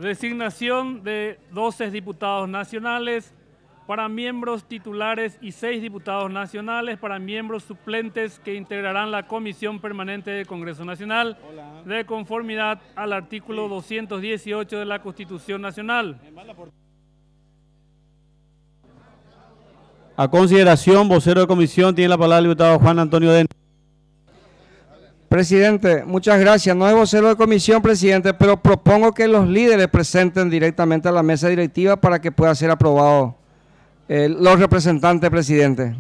Designación de 12 diputados nacionales para miembros titulares y 6 diputados nacionales para miembros suplentes que integrarán la Comisión Permanente del Congreso Nacional de conformidad al artículo 218 de la Constitución Nacional. A consideración, vocero de comisión, tiene la palabra el diputado Juan Antonio Den. Presidente, muchas gracias. No es vocero de comisión, presidente, pero propongo que los líderes presenten directamente a la mesa directiva para que pueda ser aprobado los representantes, presidente.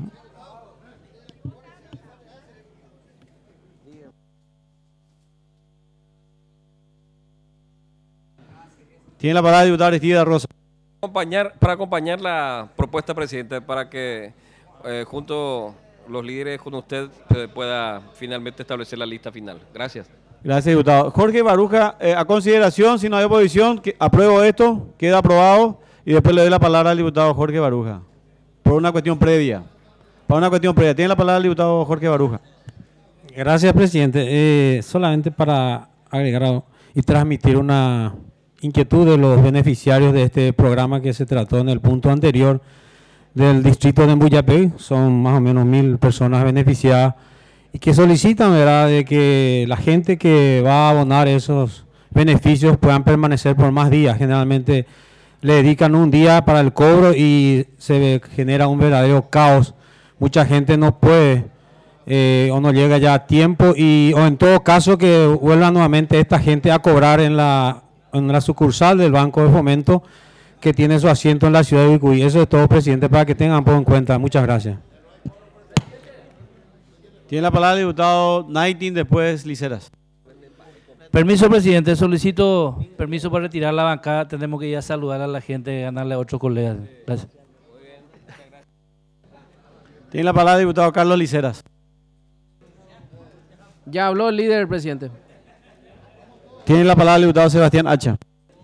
Tiene la palabra el diputado Aristide Rosa. Para acompañar la propuesta, presidente, para que junto los líderes con usted pueda finalmente establecer la lista final. Gracias. Gracias, diputado. Jorge Baruja, a consideración, si no hay oposición, apruebo esto, queda aprobado y después le doy la palabra al diputado Jorge Baruja. Por una cuestión previa. Para una cuestión previa. Tiene la palabra el diputado Jorge Baruja. Gracias, presidente. Solamente para agregar y transmitir una inquietud de los beneficiarios de este programa que se trató en el punto anterior del distrito de Embuyapey. Son más o menos 1000 personas beneficiadas y que solicitan, ¿verdad?, de que la gente que va a abonar esos beneficios puedan permanecer por más días. Generalmente le dedican un día para el cobro y se genera un verdadero caos. Mucha gente no puede o no llega ya a tiempo o en todo caso que vuelva nuevamente esta gente a cobrar en la sucursal del Banco de Fomento que tiene su asiento en la ciudad de Vicuña. Eso es todo, presidente, para que tengan en cuenta. Muchas gracias. Tiene la palabra el diputado Naitin, después Liceras. Permiso, presidente. Solicito permiso para retirar la bancada. Tenemos que ir a saludar a la gente, ganarle a otros colegas. Gracias. Tiene la palabra el diputado Carlos Liceras. Ya habló el líder, presidente. Tiene la palabra el diputado Sebastián Hacha.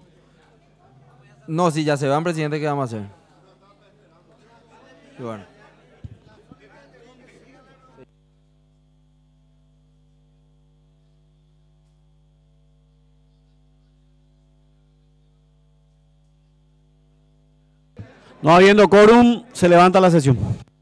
No, si ya se van, presidente, ¿qué vamos a hacer? Y bueno. No habiendo quórum, se levanta la sesión.